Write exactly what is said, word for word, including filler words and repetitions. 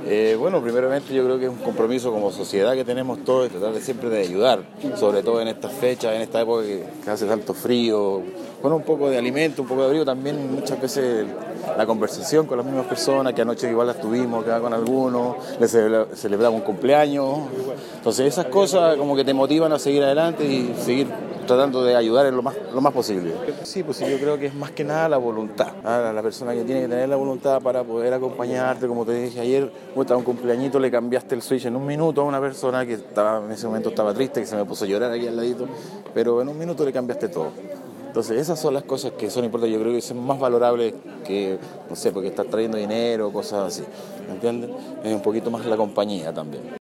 Eh, bueno, primeramente yo creo que es un compromiso como sociedad que tenemos todos de tratar de siempre de ayudar, sobre todo en estas fechas, en esta época que, que hace tanto frío. Bueno, un poco de alimento, un poco de abrigo, también muchas veces la conversación con las mismas personas, que anoche igual las tuvimos, que con algunos, les celebra, celebramos un cumpleaños. Entonces esas cosas como que te motivan a seguir adelante y seguir tratando de ayudar en lo más, lo más posible. Sí, pues sí, yo creo que es más que nada la voluntad. ¿Ah? La persona que tiene que tener la voluntad para poder acompañarte, como te dije ayer, a un cumpleañito le cambiaste el switch en un minuto a una persona que estaba en ese momento estaba triste, que se me puso a llorar aquí al ladito, pero en un minuto le cambiaste todo. Entonces esas son las cosas que son importantes, yo creo que son más valorables que, no sé, porque estás trayendo dinero, cosas así, ¿me entiendes? Es un poquito más la compañía también.